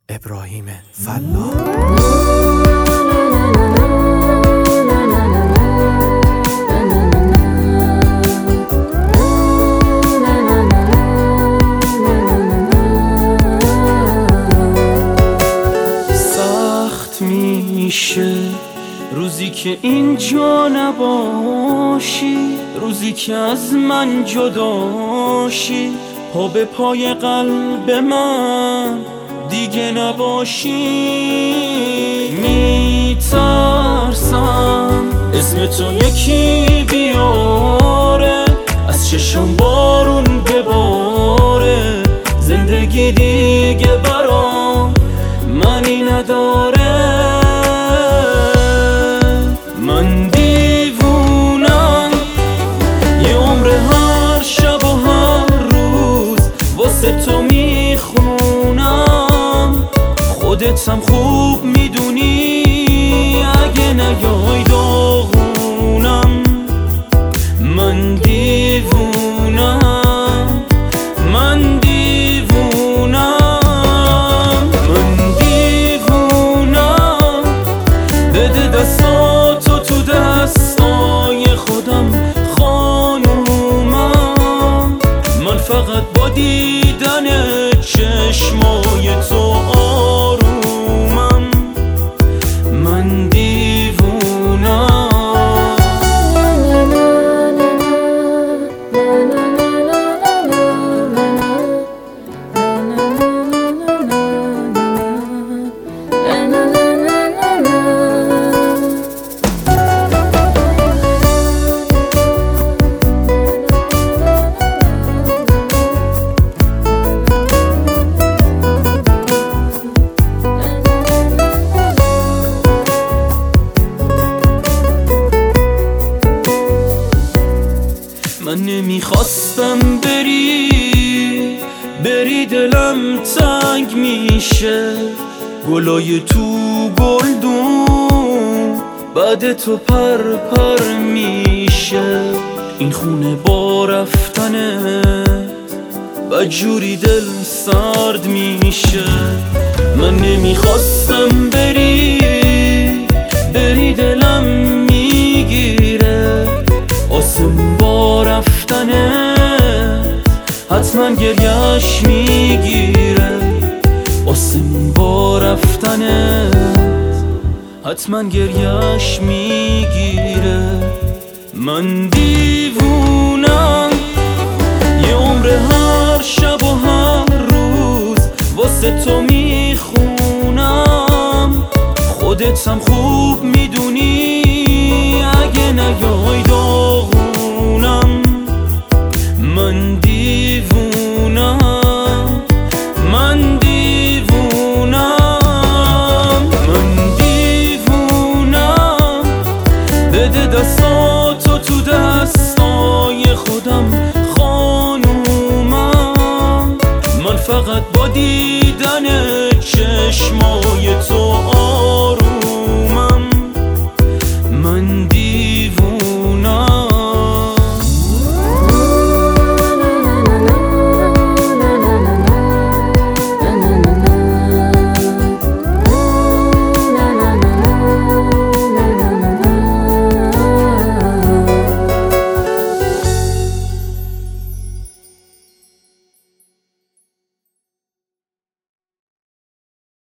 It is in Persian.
ابراهیم فلاح. سخت میشه روزی که اینجا نباشی، روزی که از من جداشی، پا به پای قلب من دیگه نباشی. میترسم اسم تو یکی بیاره، از چشم بارون بباره، زندگی دیگه برام معنی نداره. من دیوونم یه عمر هر شب و هر روز واسه تو میخونم، خودت هم خوب میدونی اگه نیای داغونم. من دیوونم، من دیوونم، من دیوونم. بده دستاتو تو دستای خودم خانومم، من فقط با دیدن چشمای تو آرومم. من دیوونم. من نمیخواستم بری دلم تنگ میشه، گلای تو گلدون بعد تو پر میشه. این خونه با رفتنت بدجوری دل سرد میشه. من نمیخواستم بری دلم میگیره، آسمون با رفتنت حتما گریهش میگیره. آسمون با رفتنت حتما گریهش میگیره. من دیوونم یه عمر هر شب و هر روز واسه تو میخونم، خودت هم خوب میدونی اگه نیای داغونم. من دیوونم، من دیوونم، من دیوونم. بده دستاتو تو دستای خودم خانومم، من فقط با دیدن چشمای